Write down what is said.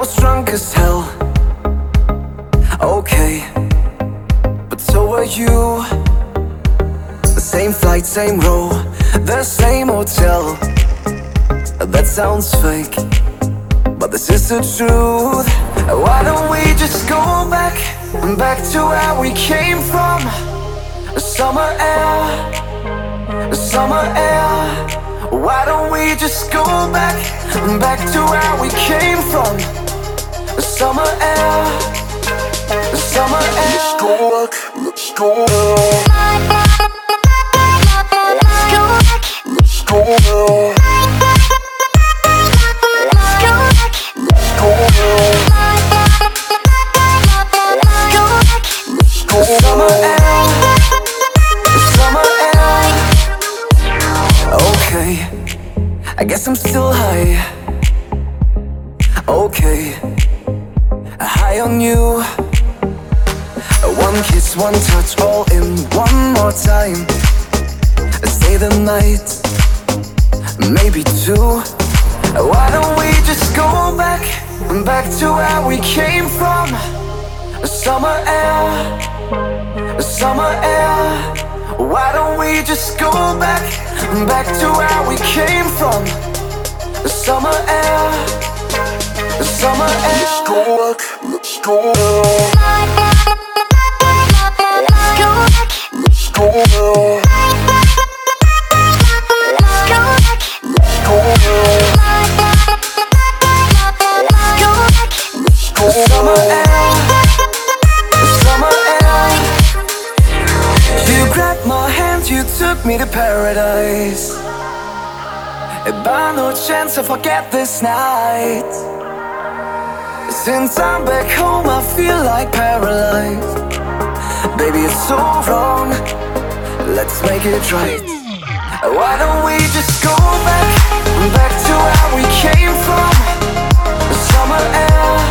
was drunk as hell, okay, but so were you. The same flight, same row, the same hotel. That sounds fake, but this is the truth. Why don't we just go back to where we came from? Summer air, summer air. Why don't we just go back to where we came from? Summer air, summer air. Let's go back, let's go back. Let's go back. Summer air, summer air. Okay, I guess I'm still high. Okay, high on you. One kiss, one touch, all in one more time. Stay the night, maybe two. Why don't we just go back to where we came from? Summer air, summer air. Why don't we just go back to where we came from? Summer air, summer air. Let's go back, let's go back. Let's go back. Let's go back. Summer air, summer air. You grabbed my hand, you took me to paradise. By no chance I forget this night. Since I'm back home I feel like paralyzed. Baby, it's so wrong, let's make it right. Why don't we just go back to where we came from? Summer air,